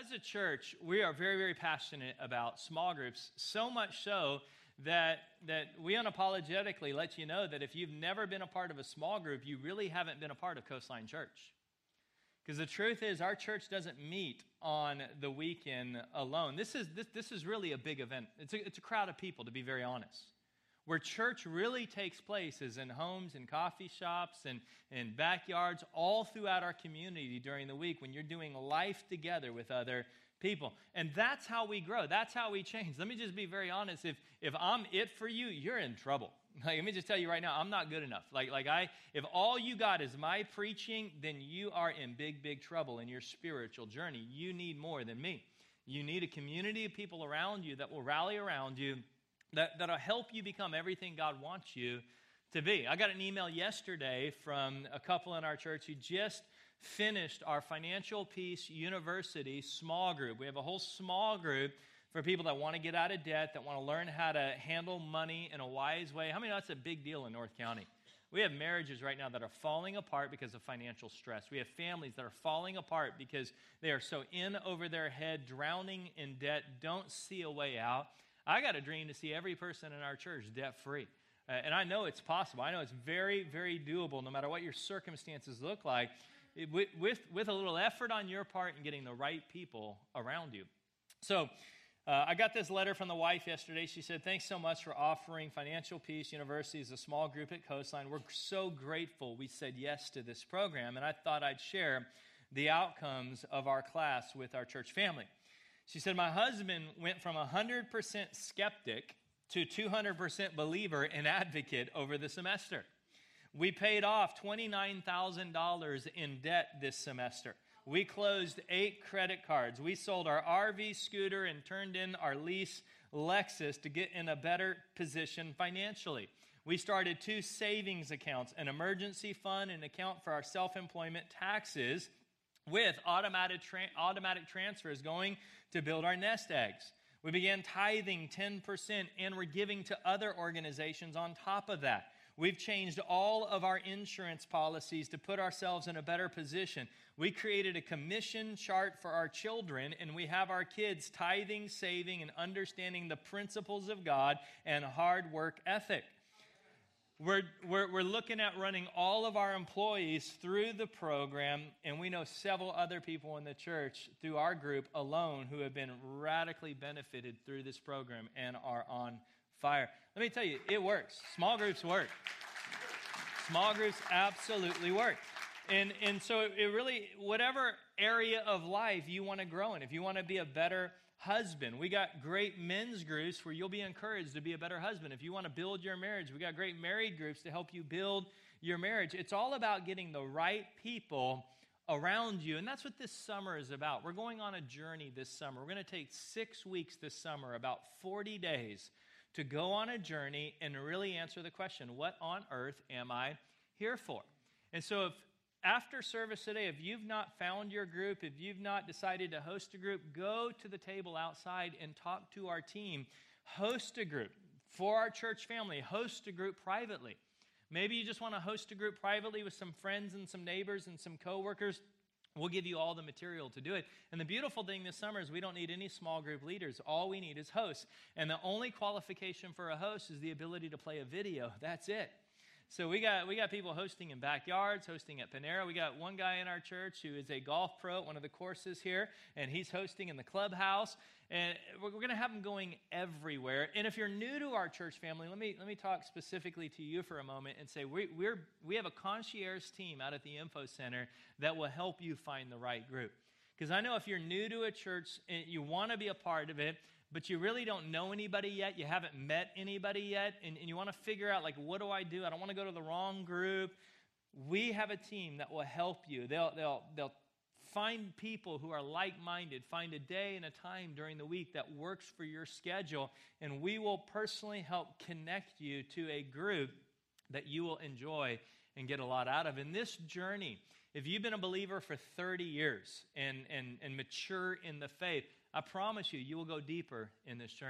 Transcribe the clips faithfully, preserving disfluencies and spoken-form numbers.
as a church, we are very, very passionate about small groups, so much so that that we unapologetically let you know that if you've never been a part of a small group, you really haven't been a part of Coastline Church. Because the truth is, our church doesn't meet on the weekend alone. This is this, this is really a big event. It's a, it's a crowd of people, to be very honest. Where church really takes place is in homes and coffee shops and, and backyards all throughout our community during the week when you're doing life together with other people. And that's how we grow. That's how we change. Let me just be very honest. If if I'm it for you, you're in trouble. Like, let me just tell you right now, I'm not good enough. Like, like I, if all you got is my preaching, then you are in big, big trouble in your spiritual journey. You need more than me. You need a community of people around you that will rally around you, that, that'll help you become everything God wants you to be. I got an email yesterday from a couple in our church who just finished our Financial Peace University small group. We have a whole small group for people that want to get out of debt, that want to learn how to handle money in a wise way. How many know that's a big deal in North County? We have marriages right now that are falling apart because of financial stress. We have families that are falling apart because they are so in over their head, drowning in debt, don't see a way out. I got a dream to see every person in our church debt-free. Uh, and I know it's possible. I know it's very, very doable no matter what your circumstances look like, it, with, with, with a little effort on your part and getting the right people around you. So, Uh, I got this letter from the wife yesterday. She said, thanks so much for offering Financial Peace University as a small group at Coastline. We're so grateful we said yes to this program, and I thought I'd share the outcomes of our class with our church family. She said, my husband went from one hundred percent skeptic to two hundred percent believer and advocate over the semester. We paid off twenty-nine thousand dollars in debt this semester. We closed eight credit cards. We sold our R V scooter and turned in our lease Lexus to get in a better position financially. We started two savings accounts, an emergency fund, and an account for our self-employment taxes with automatic, tra- automatic transfers going to build our nest eggs. We began tithing ten percent, and we're giving to other organizations on top of that. We've changed all of our insurance policies to put ourselves in a better position. We created a commission chart for our children, and we have our kids tithing, saving, and understanding the principles of God and hard work ethic. We're, we're, we're looking at running all of our employees through the program, and we know several other people in the church through our group alone who have been radically benefited through this program and are on fire. Let me tell you, it works. Small groups work. Small groups absolutely work. And and so it really, whatever area of life you want to grow in, if you want to be a better husband, we got great men's groups where you'll be encouraged to be a better husband. If you want to build your marriage, we got great married groups to help you build your marriage. It's all about getting the right people around you, and that's what this summer is about. We're going on a journey this summer. We're going to take six weeks this summer, about forty days, to go on a journey and really answer the question, what on earth am I here for? And so if after service today, if you've not found your group, if you've not decided to host a group, go to the table outside and talk to our team. Host a group for our church family. Host a group privately. Maybe you just want to host a group privately with some friends and some neighbors and some coworkers. We'll give you all the material to do it. And the beautiful thing this summer is we don't need any small group leaders. All we need is hosts. And the only qualification for a host is the ability to play a video. That's it. So we got we got people hosting in backyards, hosting at Panera. We got one guy in our church who is a golf pro at one of the courses here, and he's hosting in the clubhouse. And we're, we're going to have them going everywhere. And if you're new to our church family, let me let me talk specifically to you for a moment and say we we're we have a concierge team out at the Info Center that will help you find the right group. Because I know if you're new to a church and you want to be a part of it, but you really don't know anybody yet, you haven't met anybody yet, and, and you want to figure out, like, what do I do? I don't want to go to the wrong group. We have a team that will help you. They'll, they'll, they'll find people who are like-minded, find a day and a time during the week that works for your schedule, and we will personally help connect you to a group that you will enjoy and get a lot out of. In this journey, if you've been a believer for thirty years and, and, and mature in the faith, I promise you, you will go deeper in this journey.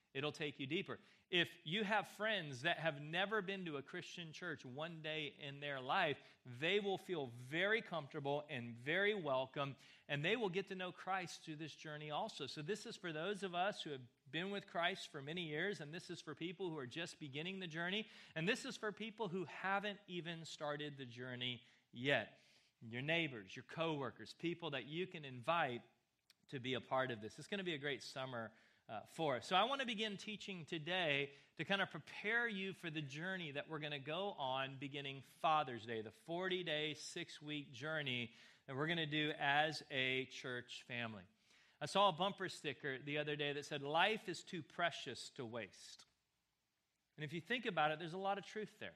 It'll take you deeper. If you have friends that have never been to a Christian church one day in their life, they will feel very comfortable and very welcome, and they will get to know Christ through this journey also. So this is for those of us who have been with Christ for many years, and this is for people who are just beginning the journey, and this is for people who haven't even started the journey yet. Your neighbors, your coworkers, people that you can invite to be a part of this. It's going to be a great summer Uh, for us. So I want to begin teaching today to kind of prepare you for the journey that we're going to go on beginning Father's Day, the forty-day, six-week journey that we're going to do as a church family. I saw a bumper sticker the other day that said, "Life is too precious to waste." And if you think about it, there's a lot of truth there.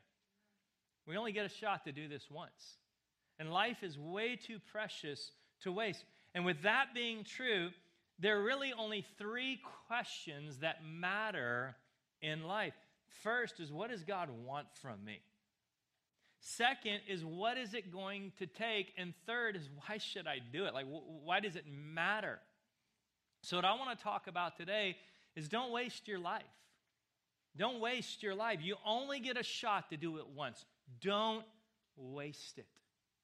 We only get a shot to do this once. And life is way too precious to waste. And with that being true, there are really only three questions that matter in life. First is, what does God want from me? Second is, what is it going to take? And third is, why should I do it? Like, wh- why does it matter? So what I want to talk about today is don't waste your life. Don't waste your life. You only get a shot to do it once. Don't waste it.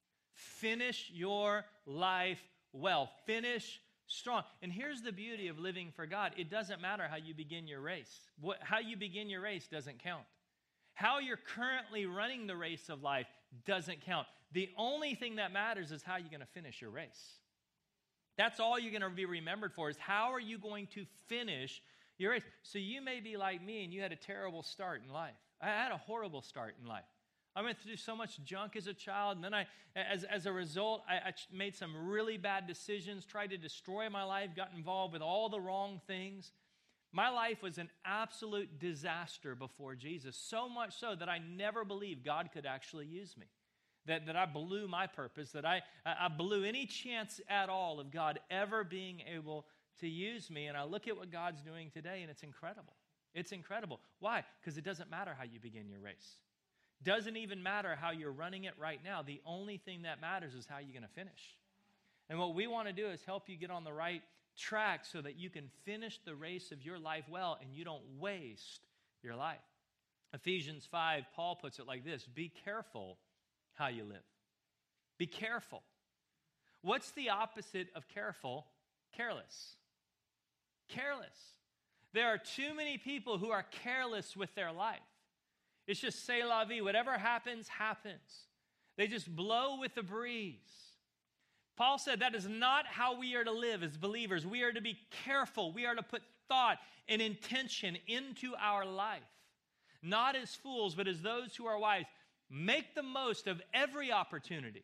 Finish your life well. Finish strong. And here's the beauty of living for God. It doesn't matter how you begin your race. What, how you begin your race doesn't count. How you're currently running the race of life doesn't count. The only thing that matters is how you're going to finish your race. That's all you're going to be remembered for, is how are you going to finish your race. So you may be like me and you had a terrible start in life. I had a horrible start in life. I went through so much junk as a child, and then I, as, as a result, I, I made some really bad decisions, tried to destroy my life, got involved with all the wrong things. My life was an absolute disaster before Jesus, so much so that I never believed God could actually use me, that, that I blew my purpose, that I, I blew any chance at all of God ever being able to use me. And I look at what God's doing today, and it's incredible. It's incredible. Why? Because it doesn't matter how you begin your race. Doesn't even matter how you're running it right now. The only thing that matters is how you're going to finish. And what we want to do is help you get on the right track so that you can finish the race of your life well and you don't waste your life. Ephesians five, Paul puts it like this: be careful how you live. Be careful. What's the opposite of careful? Careless. Careless. There are too many people who are careless with their life. It's just c'est la vie. Whatever happens, happens. They just blow with the breeze. Paul said that is not how we are to live as believers. We are to be careful. We are to put thought and intention into our life. Not as fools, but as those who are wise. Make the most of every opportunity.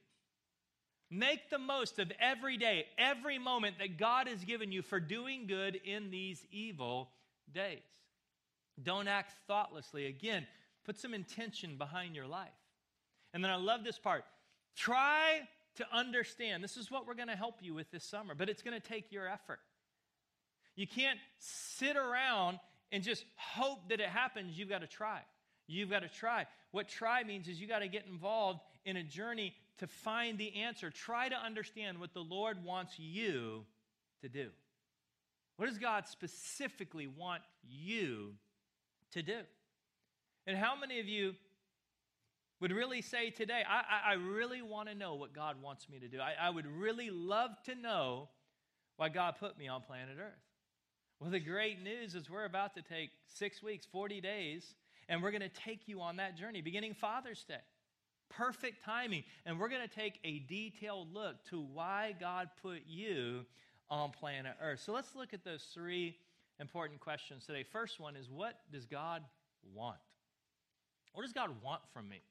Make the most of every day, every moment that God has given you for doing good in these evil days. Don't act thoughtlessly. Again, put some intention behind your life. And then I love this part. Try to understand. This is what we're going to help you with this summer, but it's going to take your effort. You can't sit around and just hope that it happens. You've got to try. You've got to try. What try means is you got to get involved in a journey to find the answer. Try to understand what the Lord wants you to do. What does God specifically want you to do? And how many of you would really say today, I, I, I really want to know what God wants me to do. I, I would really love to know why God put me on planet Earth. Well, the great news is we're about to take six weeks, forty days, and we're going to take you on that journey, beginning Father's Day. Perfect timing. And we're going to take a detailed look to why God put you on planet Earth. So let's look at those three important questions today. First one is, what does God want? What does God want from me?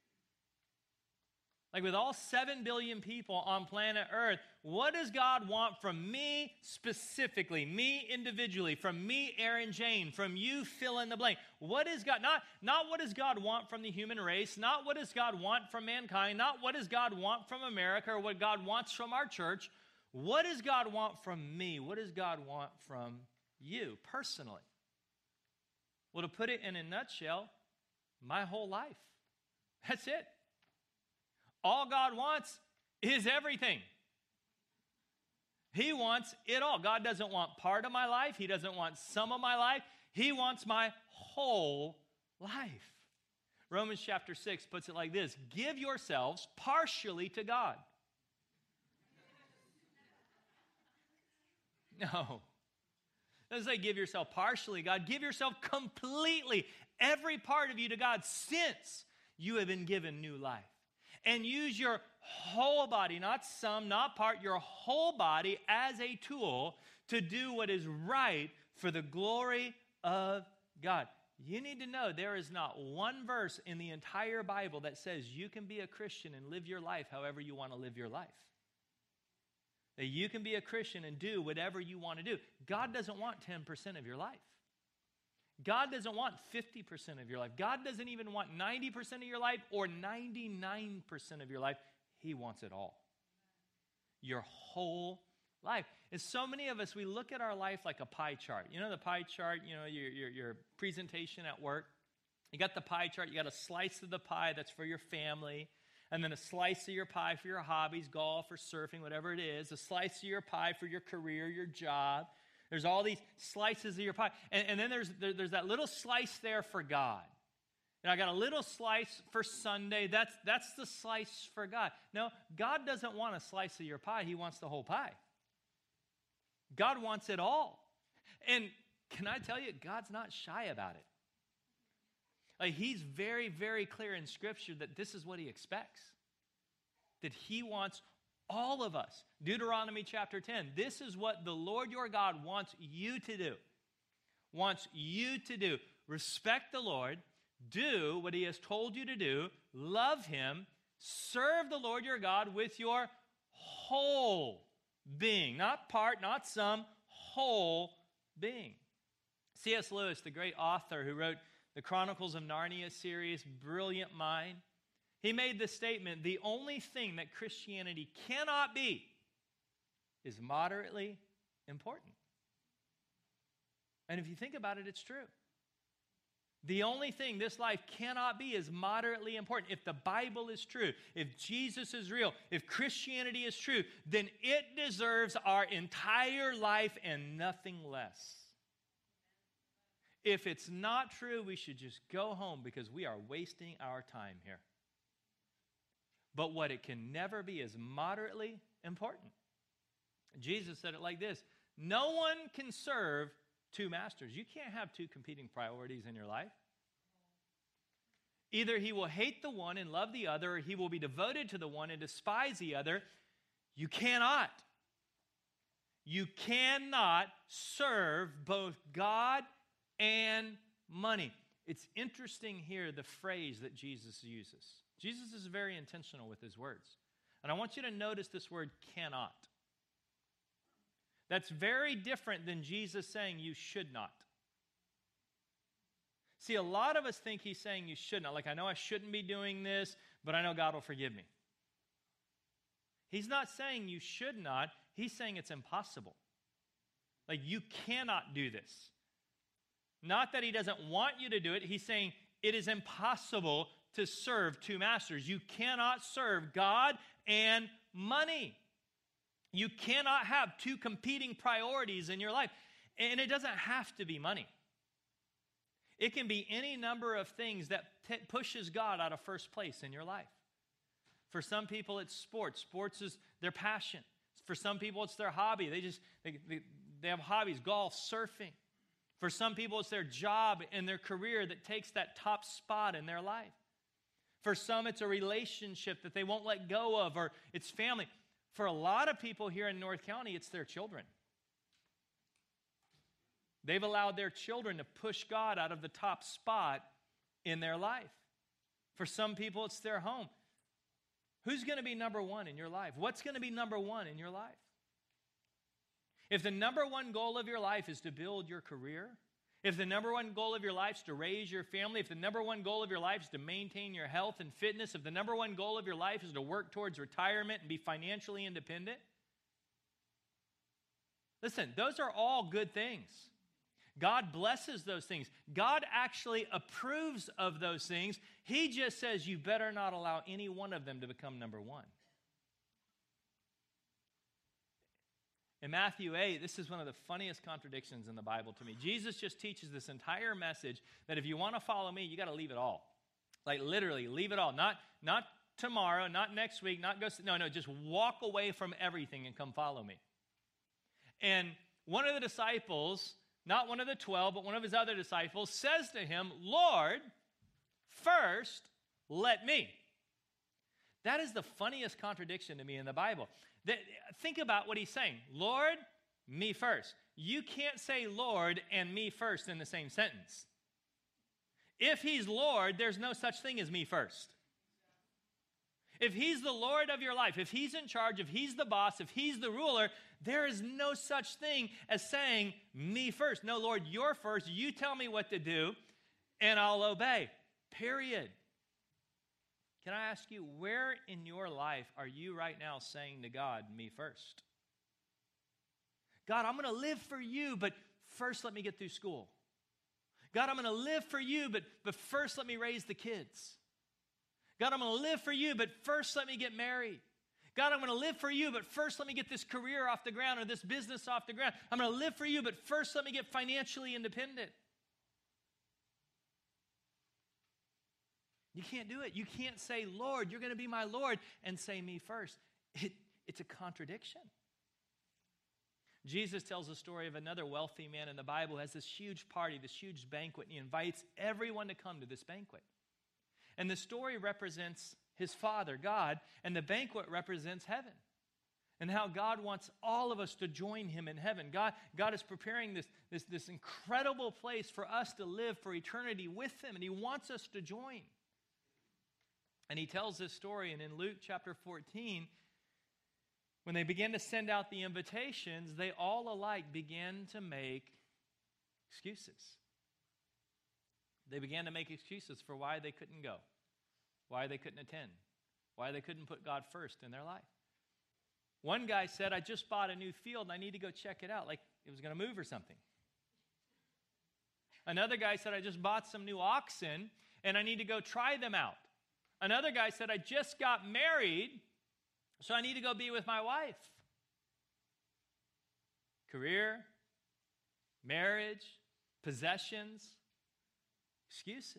Like with all seven billion people on planet Earth, what does God want from me specifically, me individually, from me, Aaron Jane, from you, fill in the blank? What is God, not, not what does God want from the human race, not what does God want from mankind, not what does God want from America or what God wants from our church. What does God want from me? What does God want from you personally? Well, to put it in a nutshell, my whole life. That's it. All God wants is everything. He wants it all. God doesn't want part of my life. He doesn't want some of my life. He wants my whole life. Romans chapter six puts it like this: give yourselves partially to God. No. It doesn't say give yourself partially, God. Give yourself completely, every part of you to God, since you have been given new life. And use your whole body, not some, not part, your whole body as a tool to do what is right for the glory of God. You need to know there is not one verse in the entire Bible that says you can be a Christian and live your life however you want to live your life. That you can be a Christian and do whatever you want to do. God doesn't want ten percent of your life. God doesn't want fifty percent of your life. God doesn't even want ninety percent of your life or ninety-nine percent of your life. He wants it all. Your whole life. And so many of us, we look at our life like a pie chart. You know the pie chart, you know, your, your, your presentation at work. You got the pie chart. You got a slice of the pie that's for your family. And then a slice of your pie for your hobbies, golf or surfing, whatever it is. A slice of your pie for your career, your job. There's all these slices of your pie. And, and then there's, there, there's that little slice there for God. And I got a little slice for Sunday. That's, that's the slice for God. No, God doesn't want a slice of your pie. He wants the whole pie. God wants it all. And can I tell you, God's not shy about it. Like, he's very, very clear in Scripture that this is what he expects. That he wants all of us. Deuteronomy chapter ten. This is what the Lord your God wants you to do. Wants you to do. Respect the Lord. Do what he has told you to do. Love him. Serve the Lord your God with your whole being. Not part, not some. Whole being. C S Lewis, the great author who wrote the Chronicles of Narnia series, brilliant mind. He made the statement, the only thing that Christianity cannot be is moderately important. And if you think about it, it's true. The only thing this life cannot be is moderately important. If the Bible is true, if Jesus is real, if Christianity is true, then it deserves our entire life and nothing less. If it's not true, we should just go home because we are wasting our time here. But what it can never be is moderately important. Jesus said it like this: no one can serve two masters. You can't have two competing priorities in your life. Either he will hate the one and love the other, or he will be devoted to the one and despise the other. You cannot. You cannot serve both God and money. It's interesting here, the phrase that Jesus uses. Jesus is very intentional with his words. And I want you to notice this word cannot. That's very different than Jesus saying you should not. See, a lot of us think he's saying you should not. Like, I know I shouldn't be doing this, but I know God will forgive me. He's not saying you should not. He's saying it's impossible. Like, you cannot do this. Not that he doesn't want you to do it. He's saying it is impossible to serve two masters. You cannot serve God and money. You cannot have two competing priorities in your life. And it doesn't have to be money. It can be any number of things that t- pushes God out of first place in your life. For some people, it's sports. Sports is their passion. For some people, it's their hobby. They just they, they, they have hobbies, golf, surfing. For some people, it's their job and their career that takes that top spot in their life. For some, it's a relationship that they won't let go of, or it's family. For a lot of people here in North County, it's their children. They've allowed their children to push God out of the top spot in their life. For some people, it's their home. Who's going to be number one in your life? What's going to be number one in your life? If the number one goal of your life is to build your career, if the number one goal of your life is to raise your family, if the number one goal of your life is to maintain your health and fitness, if the number one goal of your life is to work towards retirement and be financially independent, listen, those are all good things. God blesses those things. God actually approves of those things. He just says you better not allow any one of them to become number one. In Matthew eight, this is one of the funniest contradictions in the Bible to me. Jesus just teaches this entire message that if you want to follow me, you got to leave it all. Like literally, leave it all. Not, not tomorrow, not next week, not go, no, no, just walk away from everything and come follow me. And one of the disciples, not one of the twelve, but one of his other disciples, says to him, Lord, first let me. That is the funniest contradiction to me in the Bible. That, think about what he's saying. Lord, me first. You can't say Lord and me first in the same sentence. If he's Lord, there's no such thing as me first. If he's the Lord of your life, if he's in charge, if he's the boss, if he's the ruler, there is no such thing as saying me first. No, Lord, you're first. You tell me what to do, and I'll obey. Period. Can I ask you, where in your life are you right now saying to God, me first? God, I'm going to live for you, but first let me get through school. God, I'm going to live for you, but, but first let me raise the kids. God, I'm going to live for you, but first let me get married. God, I'm going to live for you, but first let me get this career off the ground or this business off the ground. I'm going to live for you, but first let me get financially independent. You can't do it. You can't say, Lord, you're going to be my Lord, and say me first. It, it's a contradiction. Jesus tells the story of another wealthy man in the Bible who has this huge party, this huge banquet, and he invites everyone to come to this banquet. And the story represents his Father, God, and the banquet represents heaven. And how God wants all of us to join him in heaven. God, God is preparing this, this, this incredible place for us to live for eternity with him, and he wants us to join. And he tells this story, and in Luke chapter fourteen, when they began to send out the invitations, they all alike began to make excuses. They began to make excuses for why they couldn't go, why they couldn't attend, why they couldn't put God first in their life. One guy said, I just bought a new field and I need to go check it out, like it was going to move or something. Another guy said, I just bought some new oxen and I need to go try them out. Another guy said, I just got married, so I need to go be with my wife. Career, marriage, possessions, excuses.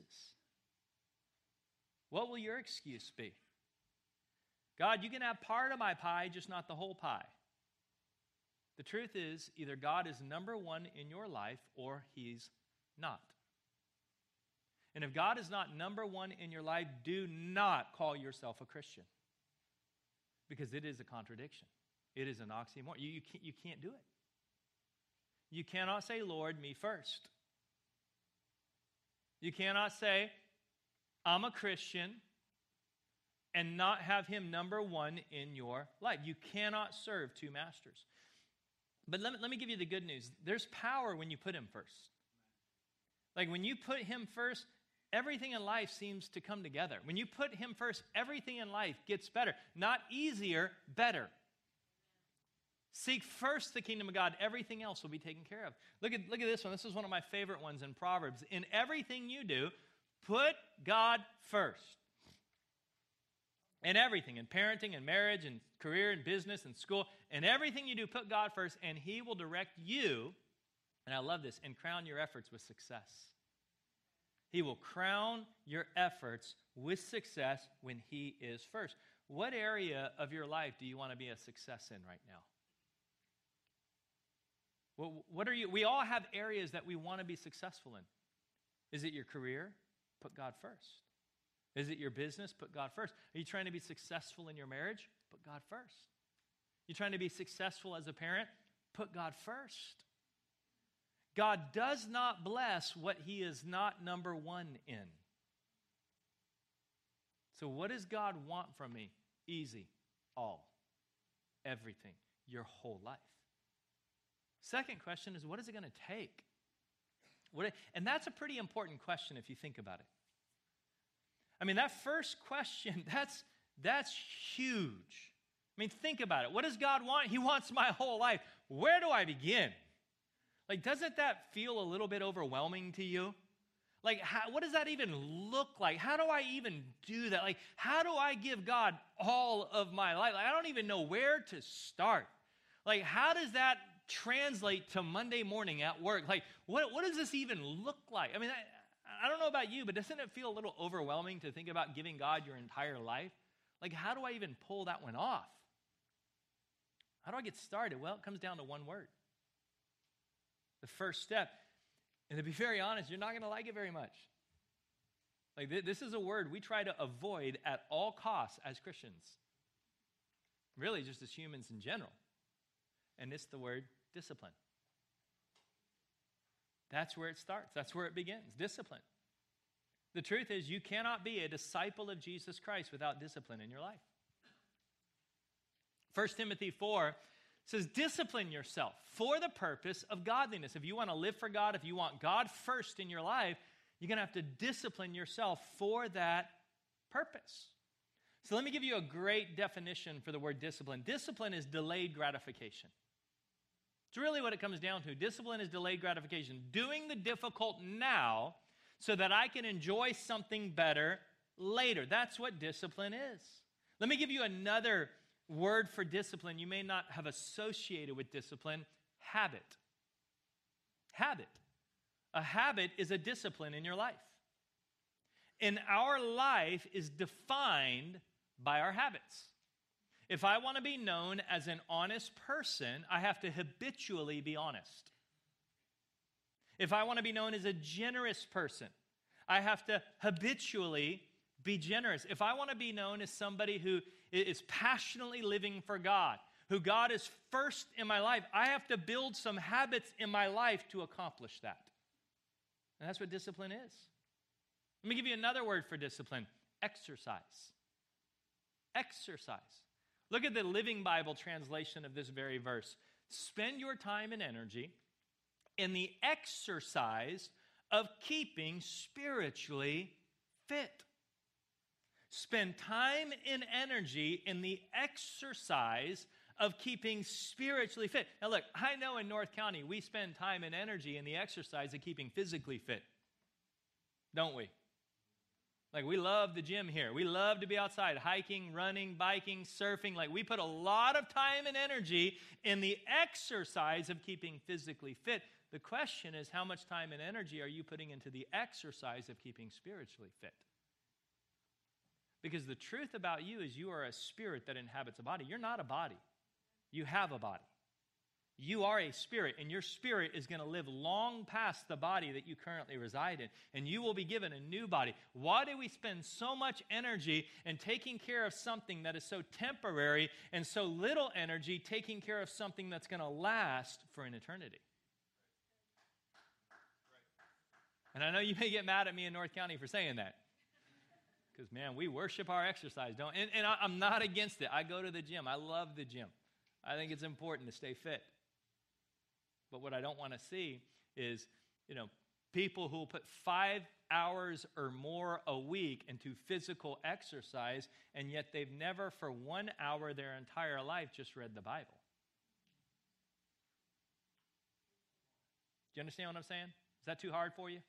What will your excuse be? God, you can have part of my pie, just not the whole pie. The truth is, either God is number one in your life or he's not. And if God is not number one in your life, do not call yourself a Christian. Because it is a contradiction. It is an oxymoron. You, you, can't, you can't do it. You cannot say, Lord, me first. You cannot say, I'm a Christian, and not have him number one in your life. You cannot serve two masters. But let me, let me give you the good news. There's power when you put him first. Like when you put him first, everything in life seems to come together. When you put him first, everything in life gets better. Not easier, better. Seek first the kingdom of God. Everything else will be taken care of. Look at, look at this one. This is one of my favorite ones in Proverbs. In everything you do, put God first. In everything, in parenting and marriage and career and business and school, in everything you do, put God first, and he will direct you, and I love this, and crown your efforts with success. He will crown your efforts with success when he is first. What area of your life do you want to be a success in right now? What, what are you? We all have areas that we want to be successful in. Is it your career? Put God first. Is it your business? Put God first. Are you trying to be successful in your marriage? Put God first. You trying to be successful as a parent? Put God first. God does not bless what he is not number one in. So what does God want from me? Easy. All. Everything. Your whole life. Second question is, what is it going to take? What, and that's a pretty important question if you think about it. I mean, that first question, that's, that's huge. I mean, think about it. What does God want? He wants my whole life. Where do I begin? Like, doesn't that feel a little bit overwhelming to you? Like, how, what does that even look like? How do I even do that? Like, how do I give God all of my life? Like, I don't even know where to start. Like, how does that translate to Monday morning at work? Like, what, what does this even look like? I mean, I, I don't know about you, but doesn't it feel a little overwhelming to think about giving God your entire life? Like, how do I even pull that one off? How do I get started? Well, it comes down to one word. The first step. And to be very honest, you're not going to like it very much. Like, th- this is a word we try to avoid at all costs as Christians. Really, just as humans in general. And it's the word discipline. That's where it starts. That's where it begins. Discipline. The truth is, you cannot be a disciple of Jesus Christ without discipline in your life. First Timothy four says, discipline yourself for the purpose of godliness. If you want to live for God, if you want God first in your life, you're going to have to discipline yourself for that purpose. So let me give you a great definition for the word discipline. Discipline is delayed gratification. It's really what it comes down to. Discipline is delayed gratification. Doing the difficult now so that I can enjoy something better later. That's what discipline is. Let me give you another word for discipline you may not have associated with discipline. Habit. Habit. A habit is a discipline in your life. And our life is defined by our habits. If I want to be known as an honest person, I have to habitually be honest. If I want to be known as a generous person, I have to habitually be generous. If I want to be known as somebody who is passionately living for God, who God is first in my life, I have to build some habits in my life to accomplish that. And that's what discipline is. Let me give you another word for discipline. Exercise. Exercise. Look at the Living Bible translation of this very verse. Spend your time and energy in the exercise of keeping spiritually fit. Spend time and energy in the exercise of keeping spiritually fit. Now look, I know in North County we spend time and energy in the exercise of keeping physically fit. Don't we? Like, we love the gym here. We love to be outside hiking, running, biking, surfing. Like, we put a lot of time and energy in the exercise of keeping physically fit. The question is, how much time and energy are you putting into the exercise of keeping spiritually fit? Because the truth about you is you are a spirit that inhabits a body. You're not a body. You have a body. You are a spirit, and your spirit is going to live long past the body that you currently reside in, and you will be given a new body. Why do we spend so much energy in taking care of something that is so temporary and so little energy taking care of something that's going to last for an eternity? And I know you may get mad at me in North County for saying that, because, man, we worship our exercise, don't we? And, and I, I'm not against it. I go to the gym. I love the gym. I think it's important to stay fit. But what I don't want to see is, you know, people who will put five hours or more a week into physical exercise, and yet they've never for one hour their entire life just read the Bible. Do you understand what I'm saying? Is that too hard for you?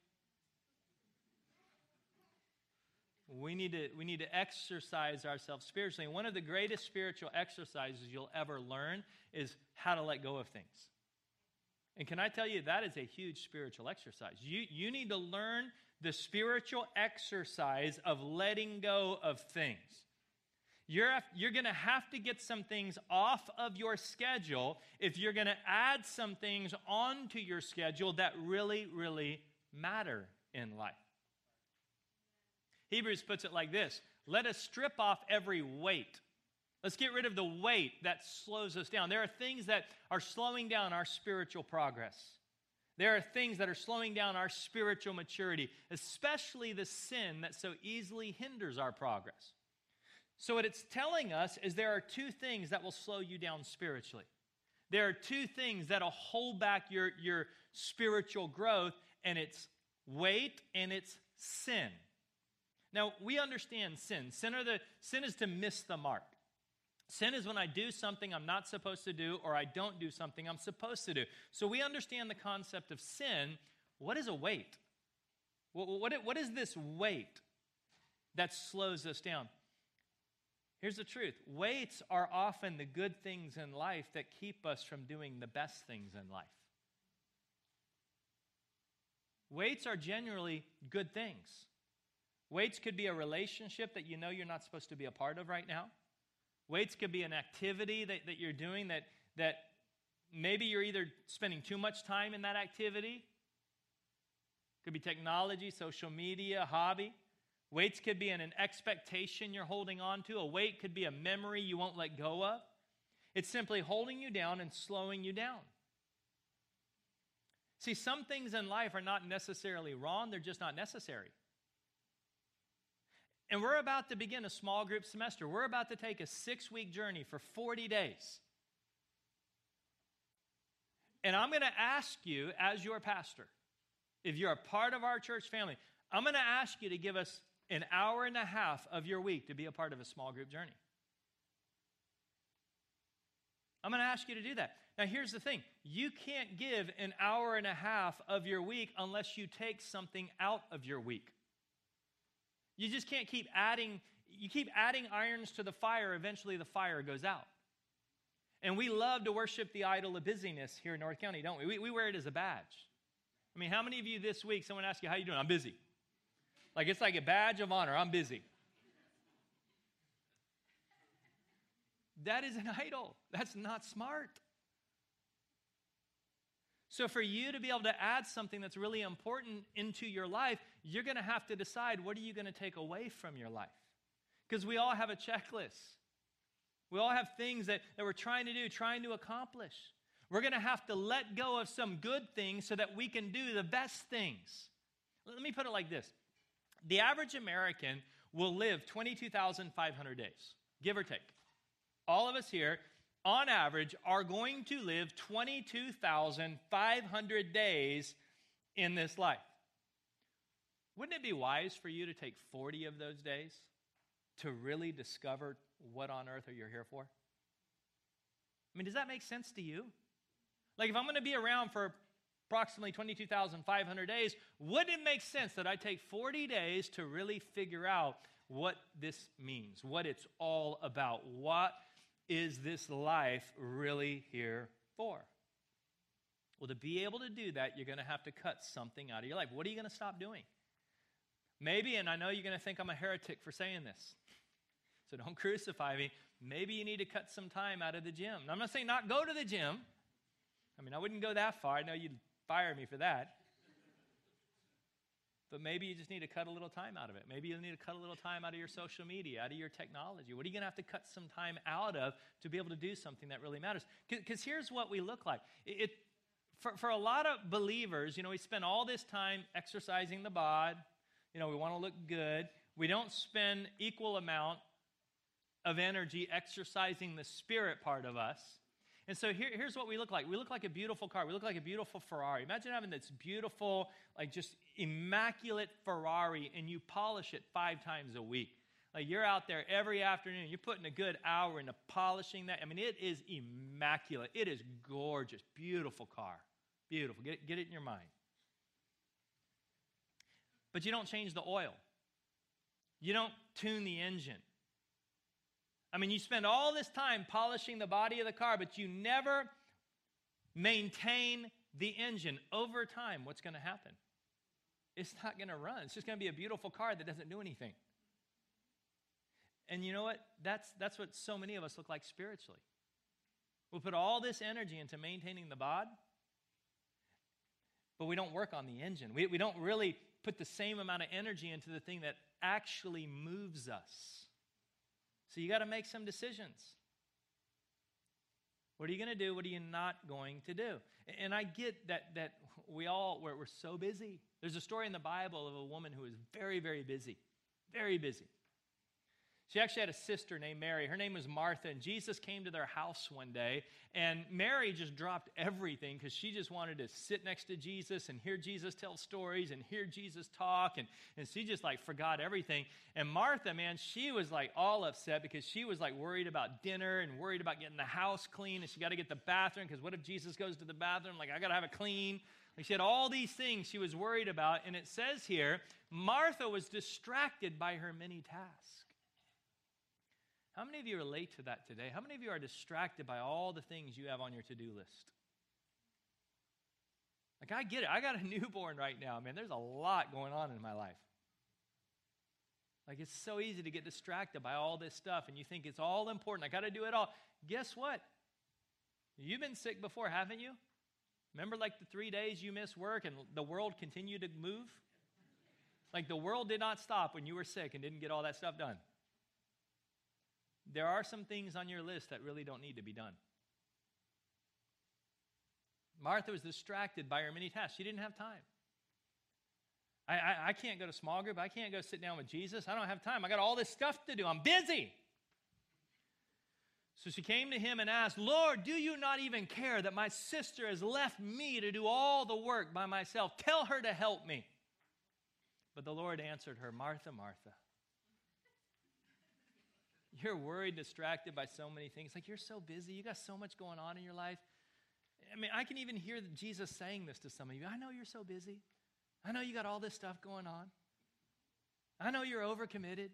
We need to, we need to exercise ourselves spiritually. And one of the greatest spiritual exercises you'll ever learn is how to let go of things. And can I tell you, that is a huge spiritual exercise. You, you need to learn the spiritual exercise of letting go of things. You're, you're going to have to get some things off of your schedule if you're going to add some things onto your schedule that really, really matter in life. Hebrews puts it like this: let us strip off every weight. Let's get rid of the weight that slows us down. There are things that are slowing down our spiritual progress. There are things that are slowing down our spiritual maturity, especially the sin that so easily hinders our progress. So what it's telling us is there are two things that will slow you down spiritually. There are two things that will hold back your, your spiritual growth, and it's weight and it's sin. Now, we understand sin. Sin, are the, sin is to miss the mark. Sin is when I do something I'm not supposed to do, or I don't do something I'm supposed to do. So we understand the concept of sin. What is a weight? What, what, what is this weight that slows us down? Here's the truth. Weights are often the good things in life that keep us from doing the best things in life. Weights are generally good things. Weights could be a relationship that you know you're not supposed to be a part of right now. Weights could be an activity that, that you're doing that, that maybe you're either spending too much time in that activity. Could be technology, social media, hobby. Weights could be an, an expectation you're holding on to. A weight could be a memory you won't let go of. It's simply holding you down and slowing you down. See, some things in life are not necessarily wrong, they're just not necessary. And we're about to begin a small group semester. We're about to take a six-week journey for forty days. And I'm going to ask you, as your pastor, if you're a part of our church family, I'm going to ask you to give us an hour and a half of your week to be a part of a small group journey. I'm going to ask you to do that. Now, here's the thing. You can't give an hour and a half of your week unless you take something out of your week. You just can't keep adding, you keep adding irons to the fire, eventually the fire goes out. And we love to worship the idol of busyness here in North County, don't we? We, we wear it as a badge. I mean, how many of you this week, someone asked you, how you doing? I'm busy. Like, it's like a badge of honor. I'm busy. That is an idol. That's not smart. So for you to be able to add something that's really important into your life, you're going to have to decide, what are you going to take away from your life? Because we all have a checklist. We all have things that, that we're trying to do, trying to accomplish. We're going to have to let go of some good things so that we can do the best things. Let me put it like this. The average American will live twenty-two thousand five hundred days, give or take. All of us here, on average, are going to live twenty-two thousand five hundred days in this life. Wouldn't it be wise for you to take forty of those days to really discover what on earth are you here for? I mean, does that make sense to you? Like, if I'm going to be around for approximately twenty-two thousand five hundred days, wouldn't it make sense that I take forty days to really figure out what this means, what it's all about? What is this life really here for? Well, to be able to do that, you're going to have to cut something out of your life. What are you going to stop doing? Maybe, and I know you're going to think I'm a heretic for saying this, so don't crucify me. Maybe you need to cut some time out of the gym. Now, I'm not saying not go to the gym. I mean, I wouldn't go that far. I know you'd fire me for that. But maybe you just need to cut a little time out of it. Maybe you need to cut a little time out of your social media, out of your technology. What are you going to have to cut some time out of to be able to do something that really matters? Because here's what we look like. It, it for, for a lot of believers, you know, we spend all this time exercising the bod. You know, we want to look good. We don't spend equal amount of energy exercising the spirit part of us. And so here, here's what we look like. We look like a beautiful car. We look like a beautiful Ferrari. Imagine having this beautiful, like just immaculate Ferrari, and you polish it five times a week. Like, you're out there every afternoon. You're putting a good hour into polishing that. I mean, it is immaculate. It is gorgeous. Beautiful car. Beautiful. Get it, get it in your mind. But you don't change the oil. You don't tune the engine. I mean, you spend all this time polishing the body of the car, but you never maintain the engine. Over time, what's going to happen? It's not going to run. It's just going to be a beautiful car that doesn't do anything. And you know what? That's, that's what so many of us look like spiritually. We'll put all this energy into maintaining the bod, but we don't work on the engine. We, we don't really put the same amount of energy into the thing that actually moves us. So you got to make some decisions. What are you going to do? What are you not going to do? And I get that that we all, we're, we're so busy. There's a story in the Bible of a woman who was very, very busy. Very busy. She actually had a sister named Mary. Her name was Martha, and Jesus came to their house one day, and Mary just dropped everything because she just wanted to sit next to Jesus and hear Jesus tell stories and hear Jesus talk, and, and she just like forgot everything. And Martha, man, she was like all upset because she was like worried about dinner and worried about getting the house clean, and she got to get the bathroom because what if Jesus goes to the bathroom? Like, I got to have it clean. Like, she had all these things she was worried about, and it says here, Martha was distracted by her many tasks. How many of you relate to that today? How many of you are distracted by all the things you have on your to-do list? Like, I get it. I got a newborn right now, man. There's a lot going on in my life. Like, it's so easy to get distracted by all this stuff, and you think it's all important. I got to do it all. Guess what? You've been sick before, haven't you? Remember, like, the three days you missed work and the world continued to move? Like, the world did not stop when you were sick and didn't get all that stuff done. There are some things on your list that really don't need to be done. Martha was distracted by her many tasks. She didn't have time. I, I, I can't go to small group. I can't go sit down with Jesus. I don't have time. I got all this stuff to do. I'm busy. So she came to him and asked, Lord, do you not even care that my sister has left me to do all the work by myself? Tell her to help me. But the Lord answered her, Martha, Martha, you're worried, distracted by so many things. Like, you're so busy. You got so much going on in your life. I mean, I can even hear Jesus saying this to some of you. I know you're so busy. I know you got all this stuff going on. I know you're overcommitted.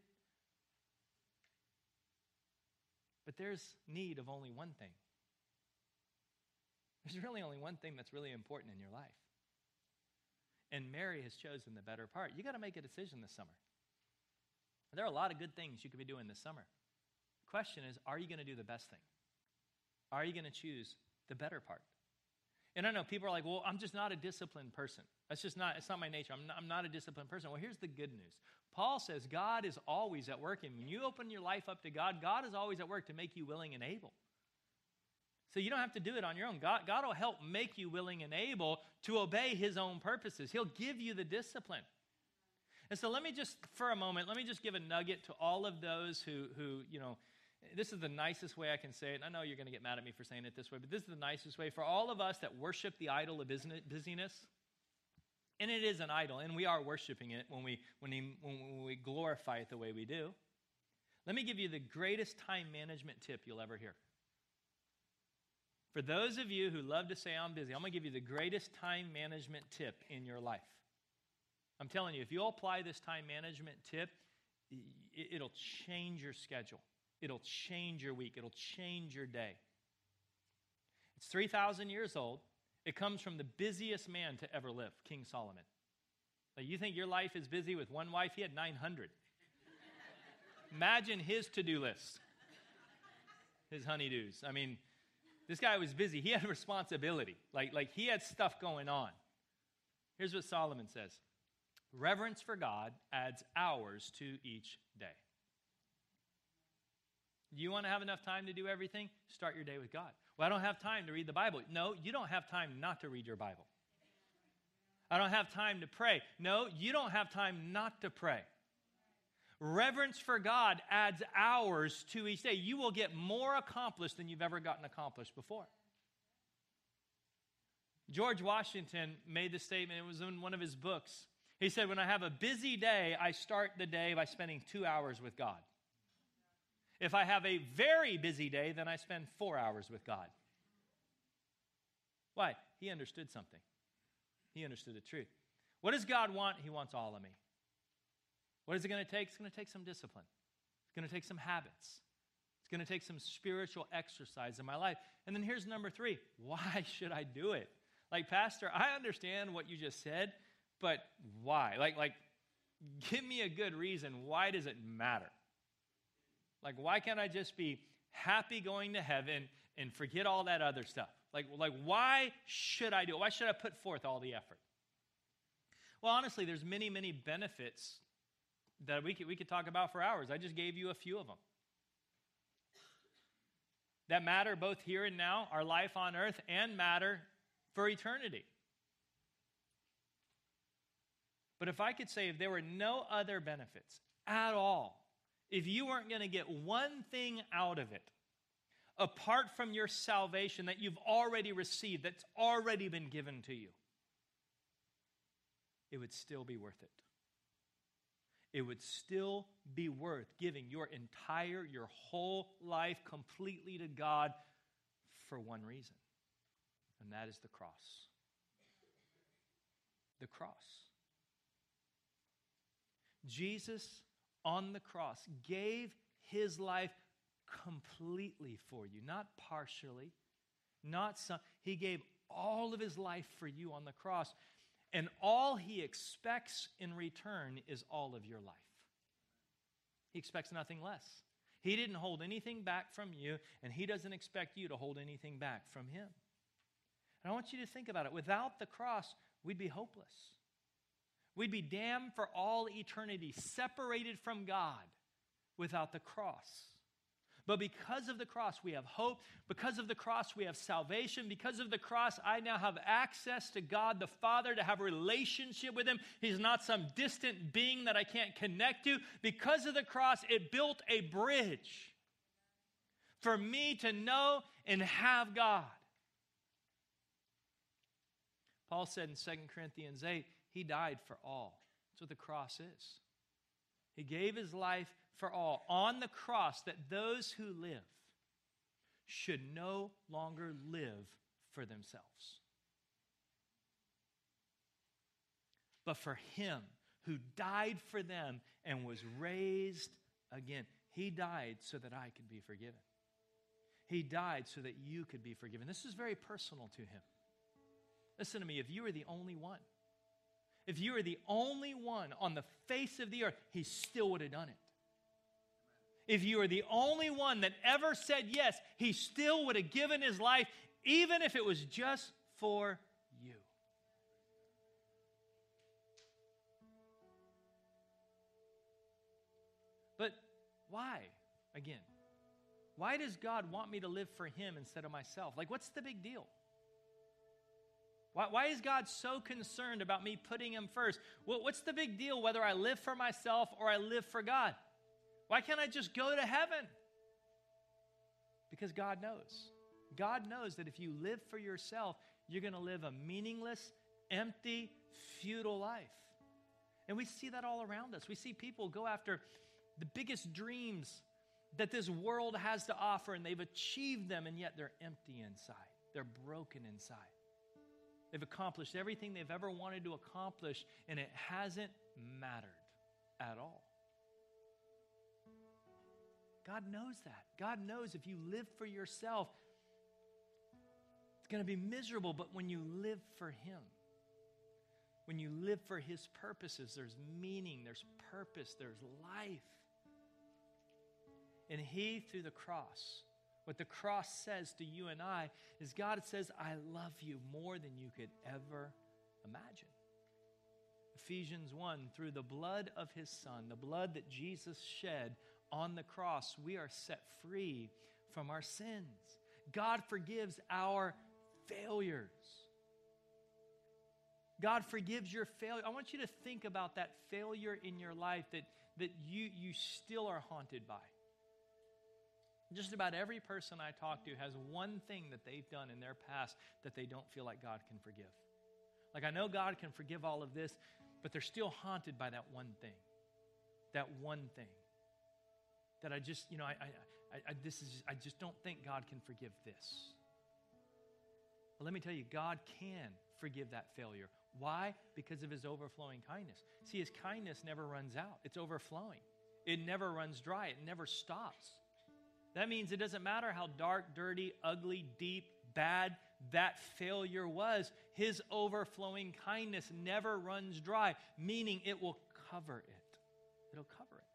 But there's need of only one thing. There's really only one thing that's really important in your life. And Mary has chosen the better part. You got to make a decision this summer. There are a lot of good things you could be doing this summer. The question is, are you going to do the best thing? Are you going to choose the better part? And I know people are like, well, I'm just not a disciplined person. That's just not, it's not my nature. I'm not, I'm not a disciplined person. Well, here's the good news. Paul says God is always at work. And when you open your life up to God, God is always at work to make you willing and able. So you don't have to do it on your own. God, God will help make you willing and able to obey his own purposes. He'll give you the discipline. And so let me just, for a moment, let me just give a nugget to all of those who, who, you know, this is the nicest way I can say it. And I know you're going to get mad at me for saying it this way, but this is the nicest way. For all of us that worship the idol of busyness, and it is an idol, and we are worshiping it when we, when, we, when we glorify it the way we do. Let me give you the greatest time management tip you'll ever hear. For those of you who love to say I'm busy, I'm going to give you the greatest time management tip in your life. I'm telling you, if you'll apply this time management tip, it'll change your schedule. It'll change your week. It'll change your day. It's three thousand years old. It comes from the busiest man to ever live, King Solomon. Now, you think your life is busy with one wife? He had nine hundred. Imagine his to-do list, his honeydews. I mean, this guy was busy. He had responsibility. Like, like he had stuff going on. Here's what Solomon says. Reverence for God adds hours to each day. You want to have enough time to do everything? Start your day with God. Well, I don't have time to read the Bible. No, you don't have time not to read your Bible. I don't have time to pray. No, you don't have time not to pray. Reverence for God adds hours to each day. You will get more accomplished than you've ever gotten accomplished before. George Washington made the statement. It was in one of his books. He said, when I have a busy day, I start the day by spending two hours with God. If I have a very busy day, then I spend four hours with God. Why? He understood something. He understood the truth. What does God want? He wants all of me. What is it going to take? It's going to take some discipline. It's going to take some habits. It's going to take some spiritual exercise in my life. And then here's number three. Why should I do it? Like, Pastor, I understand what you just said, but why? Like, like, give me a good reason. Why does it matter? Like, why can't I just be happy going to heaven and forget all that other stuff? Like, like, why should I do it? Why should I put forth all the effort? Well, honestly, there's many, many benefits that we could, we could talk about for hours. I just gave you a few of them. That matter both here and now, our life on earth, and matter for eternity. But if I could say if there were no other benefits at all, if you weren't going to get one thing out of it, apart from your salvation that you've already received, that's already been given to you, it would still be worth it. It would still be worth giving your entire, your whole life completely to God for one reason, and that is the cross. The cross. Jesus on the cross gave his life completely for you, not partially, not some. He gave all of his life for you on the cross, and all he expects in return is all of your life. He expects nothing less. He didn't hold anything back from you, and he doesn't expect you to hold anything back from him. And I want you to think about it. Without the cross, we'd be hopeless. We'd be damned for all eternity, separated from God without the cross. But because of the cross, we have hope. Because of the cross, we have salvation. Because of the cross, I now have access to God the Father, to have a relationship with him. He's not some distant being that I can't connect to. Because of the cross, it built a bridge for me to know and have God. Paul said in Second Corinthians eight, he died for all. That's what the cross is. He gave his life for all on the cross, that those who live should no longer live for themselves, but for him who died for them and was raised again. He died so that I could be forgiven. He died so that you could be forgiven. This is very personal to him. Listen to me, if you were the only one, if you were the only one on the face of the earth, he still would have done it. If you were the only one that ever said yes, he still would have given his life, even if it was just for you. But why, again? Why does God want me to live for him instead of myself? Like, what's the big deal? Why, why is God so concerned about me putting him first? Well, what's the big deal whether I live for myself or I live for God? Why can't I just go to heaven? Because God knows. God knows that if you live for yourself, you're going to live a meaningless, empty, futile life. And we see that all around us. We see people go after the biggest dreams that this world has to offer, and they've achieved them, and yet they're empty inside. They're broken inside. They've accomplished everything they've ever wanted to accomplish, and it hasn't mattered at all. God knows that. God knows if you live for yourself, it's going to be miserable. But when you live for him, when you live for his purposes, there's meaning, there's purpose, there's life. And he, through the cross, what the cross says to you and I is God says, I love you more than you could ever imagine. Ephesians one, through the blood of his son, the blood that Jesus shed on the cross, we are set free from our sins. God forgives our failures. God forgives your failure. I want you to think about that failure in your life that, that you, you still are haunted by. Just about every person I talk to has one thing that they've done in their past that they don't feel like God can forgive. Like, I know God can forgive all of this, but they're still haunted by that one thing. That one thing. That I just, you know, I, I, I, this is, I just don't think God can forgive this. But let me tell you, God can forgive that failure. Why? Because of his overflowing kindness. See, his kindness never runs out. It's overflowing. It never runs dry. It never stops. That means it doesn't matter how dark, dirty, ugly, deep, bad that failure was. His overflowing kindness never runs dry, meaning it will cover it. It'll cover it.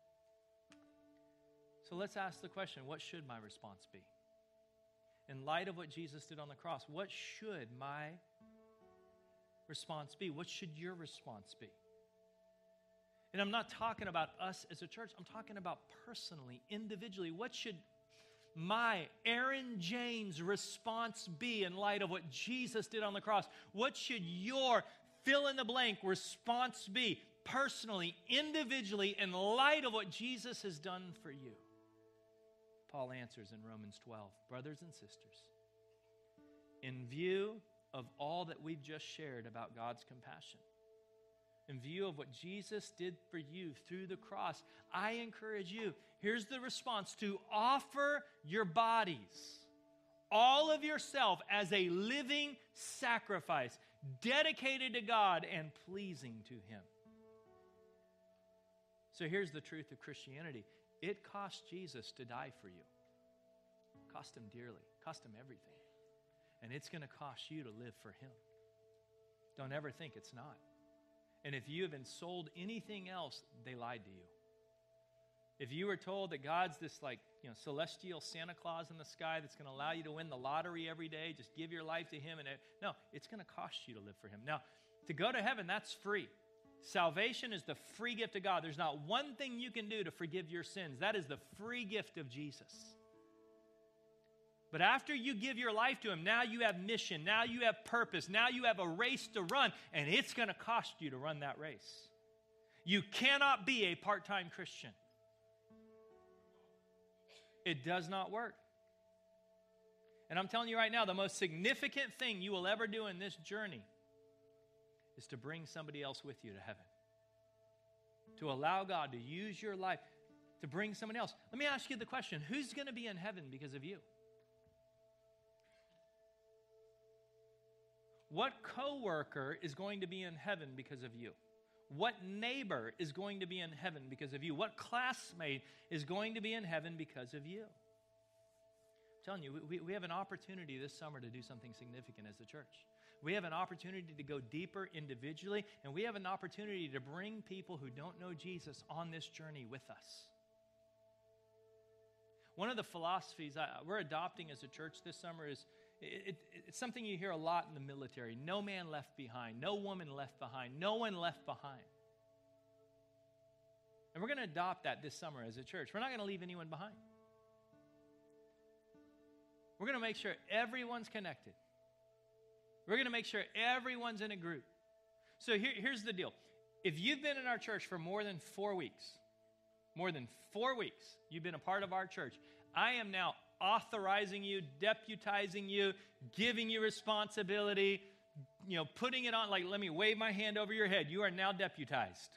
So let's ask the question, what should my response be? In light of what Jesus did on the cross, what should my response be? What should your response be? And I'm not talking about us as a church. I'm talking about personally, individually. What should my, Aaron James, response be in light of what Jesus did on the cross? What should your fill-in-the-blank response be personally, individually, in light of what Jesus has done for you? Paul answers in Romans twelve, brothers and sisters, in view of all that we've just shared about God's compassion, in view of what Jesus did for you through the cross, I encourage you, here's the response, to offer your bodies, all of yourself, as a living sacrifice, dedicated to God and pleasing to him. So here's the truth of Christianity. It cost Jesus to die for you. Cost him dearly. Cost him everything. And it's going to cost you to live for him. Don't ever think it's not. And if you have been sold anything else, they lied to you. If you were told that God's this like, you know, celestial Santa Claus in the sky that's going to allow you to win the lottery every day, just give your life to him. And it, no, it's going to cost you to live for him. Now, to go to heaven, that's free. Salvation is the free gift of God. There's not one thing you can do to forgive your sins. That is the free gift of Jesus. But after you give your life to him, now you have mission, now you have purpose, now you have a race to run, and it's going to cost you to run that race. You cannot be a part-time Christian. It does not work. And I'm telling you right now, the most significant thing you will ever do in this journey is to bring somebody else with you to heaven. To allow God to use your life to bring somebody else. Let me ask you the question, who's going to be in heaven because of you? What coworker is going to be in heaven because of you? What neighbor is going to be in heaven because of you? What classmate is going to be in heaven because of you? I'm telling you, we, we have an opportunity this summer to do something significant as a church. We have an opportunity to go deeper individually, and we have an opportunity to bring people who don't know Jesus on this journey with us. One of the philosophies I, we're adopting as a church this summer is It, it, it's something you hear a lot in the military. No man left behind. No woman left behind. No one left behind. And we're going to adopt that this summer as a church. We're not going to leave anyone behind. We're going to make sure everyone's connected. We're going to make sure everyone's in a group. So here, here's the deal. If you've been in our church for more than four weeks, more than four weeks, you've been a part of our church, I am now authorizing you, deputizing you, giving you responsibility, you know, putting it on, like, let me wave my hand over your head. You are now deputized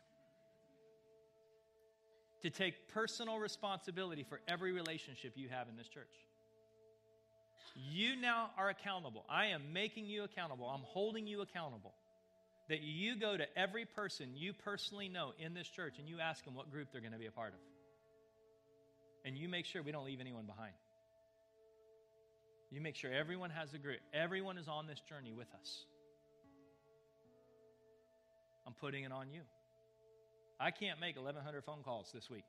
to take personal responsibility for every relationship you have in this church. You now are accountable. I am making you accountable. I'm holding you accountable. That you go to every person you personally know in this church and you ask them what group they're going to be a part of. And you make sure we don't leave anyone behind. You make sure everyone has a group. Everyone is on this journey with us. I'm putting it on you. I can't make eleven hundred phone calls this week.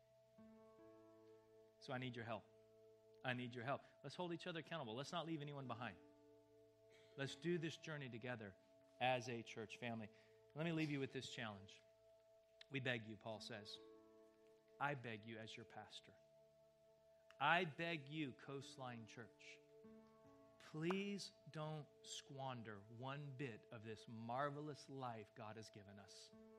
So I need your help. I need your help. Let's hold each other accountable. Let's not leave anyone behind. Let's do this journey together as a church family. Let me leave you with this challenge. We beg you, Paul says. I beg you as your pastor. I beg you, Coastline Church. Please don't squander one bit of this marvelous life God has given us.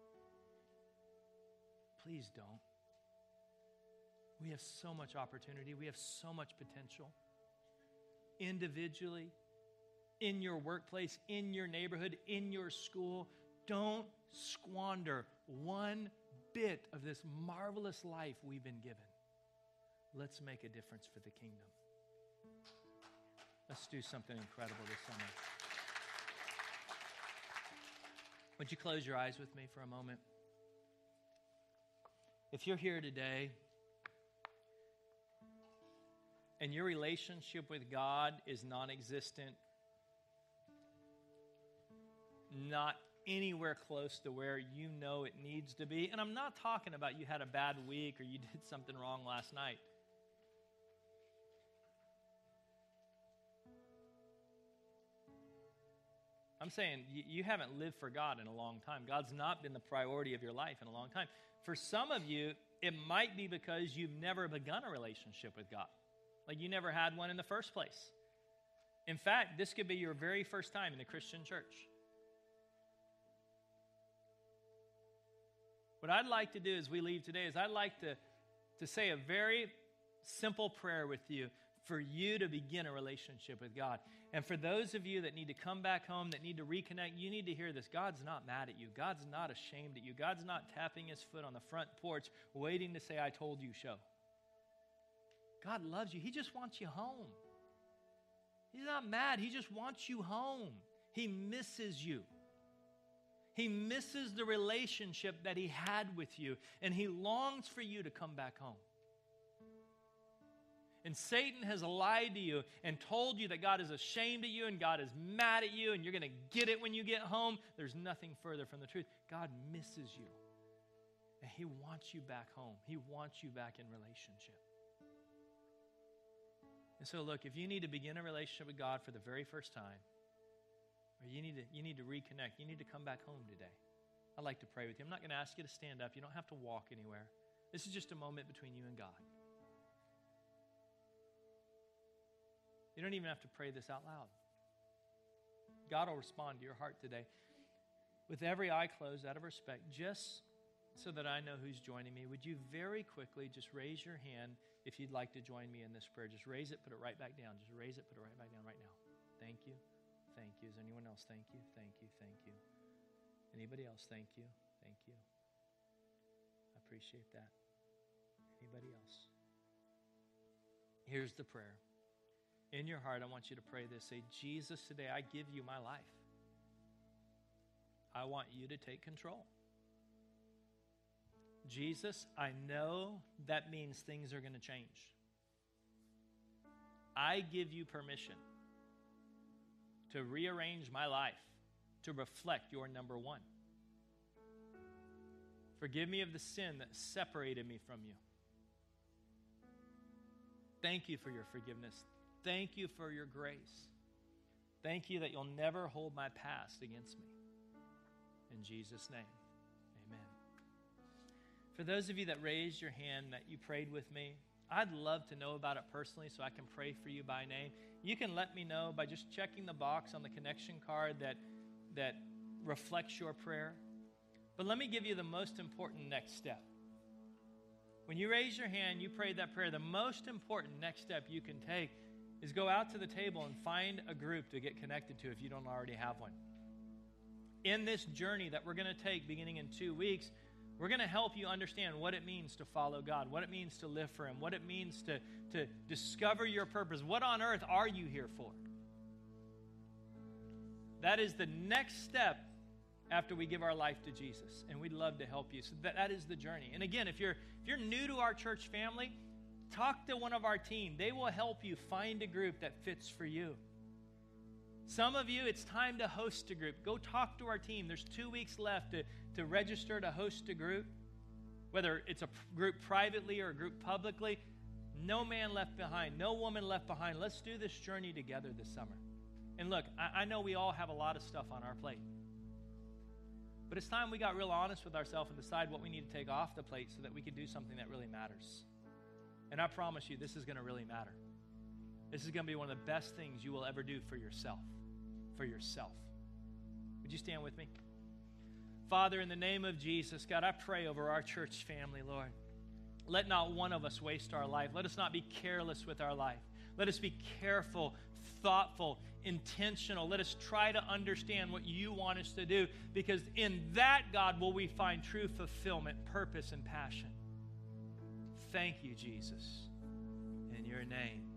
Please don't. We have so much opportunity. We have so much potential. Individually, in your workplace, in your neighborhood, in your school, don't squander one bit of this marvelous life we've been given. Let's make a difference for the kingdom. Let's do something incredible this summer. Would you close your eyes with me for a moment? If you're here today and your relationship with God is non-existent, not anywhere close to where you know it needs to be, and I'm not talking about you had a bad week or you did something wrong last night. I'm saying you haven't lived for God in a long time. God's not been the priority of your life in a long time. For some of you, it might be because you've never begun a relationship with God. Like you never had one in the first place. In fact, this could be your very first time in the Christian church. What I'd like to do as we leave today is I'd like to, to say a very simple prayer with you for you to begin a relationship with God. And for those of you that need to come back home, that need to reconnect, you need to hear this. God's not mad at you. God's not ashamed at you. God's not tapping his foot on the front porch waiting to say, I told you so. God loves you. He just wants you home. He's not mad. He just wants you home. He misses you. He misses the relationship that he had with you, and he longs for you to come back home. and Satan has lied to you and told you that God is ashamed of you and God is mad at you and you're going to get it when you get home, there's nothing further from the truth. God misses you, and he wants you back home. He wants you back in relationship. And so look, if you need to begin a relationship with God for the very first time, or you need to, you need to reconnect, you need to come back home today, I'd like to pray with you. I'm not going to ask you to stand up. You don't have to walk anywhere. This is just a moment between you and God. You don't even have to pray this out loud. God will respond to your heart today. With every eye closed, out of respect, just so that I know who's joining me, would you very quickly just raise your hand if you'd like to join me in this prayer? Just raise it, put it right back down. Just raise it, put it right back down right now. Thank you. Thank you. Is there anyone else? Thank you. Thank you. Thank you. Anybody else? Thank you. Thank you. I appreciate that. Anybody else? Here's the prayer. In your heart, I want you to pray this. Say, Jesus, today I give you my life. I want you to take control. Jesus, I know that means things are going to change. I give you permission to rearrange my life to reflect your number one. Forgive me of the sin that separated me from you. Thank you for your forgiveness. Thank you for your grace. Thank you that you'll never hold my past against me. In Jesus' name, amen. For those of you that raised your hand, that you prayed with me, I'd love to know about it personally so I can pray for you by name. You can let me know by just checking the box on the connection card that, that reflects your prayer. But let me give you the most important next step. When you raise your hand, you prayed that prayer, the most important next step you can take is go out to the table and find a group to get connected to if you don't already have one. In this journey that we're going to take beginning in two weeks, we're going to help you understand what it means to follow God, what it means to live for Him, what it means to, to discover your purpose. What on earth are you here for? That is the next step after we give our life to Jesus, and we'd love to help you. So that, that is the journey. And again, if you're if you're new to our church family, talk to one of our team. They will help you find a group that fits for you. Some of you, it's time to host a group. Go talk to our team. There's two weeks left to, to register to host a group, whether it's a group privately or a group publicly. No man left behind, no woman left behind. Let's do this journey together this summer. And look, I, I know we all have a lot of stuff on our plate. But it's time we got real honest with ourselves and decide what we need to take off the plate so that we can do something that really matters. And I promise you, this is going to really matter. This is going to be one of the best things you will ever do for yourself. For yourself. Would you stand with me? Father, in the name of Jesus, God, I pray over our church family, Lord. Let not one of us waste our life. Let us not be careless with our life. Let us be careful, thoughtful, intentional. Let us try to understand what you want us to do, because in that, God, will we find true fulfillment, purpose, and passion. Thank you, Jesus. In your name.